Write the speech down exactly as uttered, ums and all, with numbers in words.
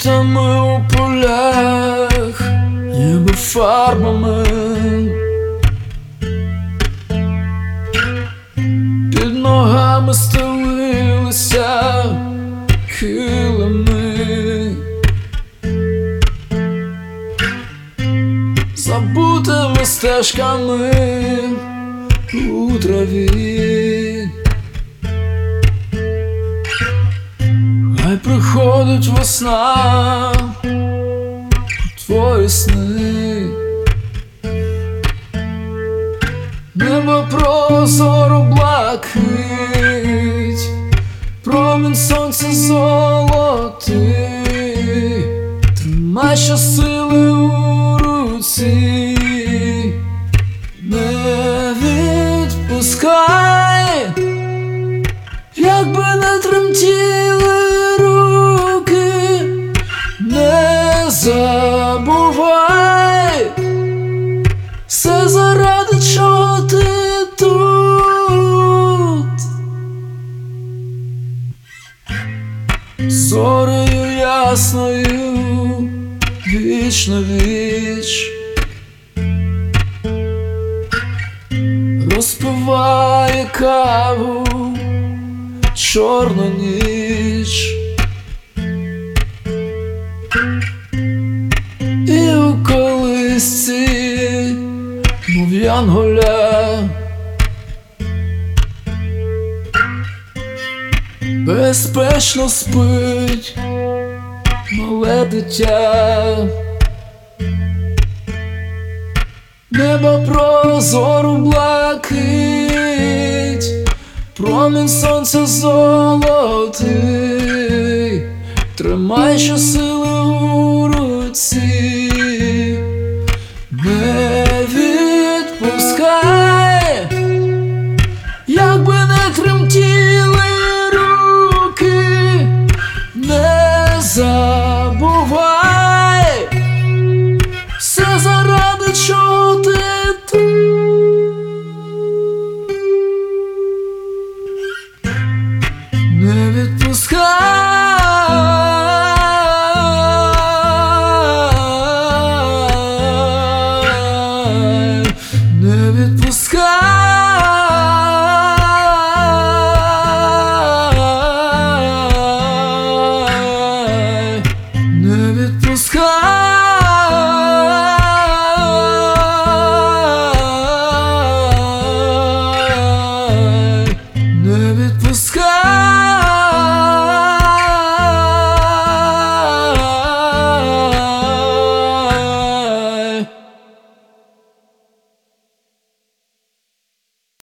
квітами у полях, ніби фарбами. Під ногами стелилися килими, забутими стежками у траві. Хай приходить весна у твої сни, небо прозоро блакить, промінь сонця золотий, тримай щосили у руці, не відпускай, якби не тремтіли руки, не забувай, все заради чого ти тут. Зорею ясною віч на віч розпиває каву чорна ніч, і у колисці, мов янголя, безпечно спить мале дитя. Небо прозоро блакить, промінь сонця золотий, тримай щосили у руці, не відпускай, якби не тремтіли руки, не забувай, все заради чого ти тут. Не відпускай, не відпускай, не відпускай, не відпускай.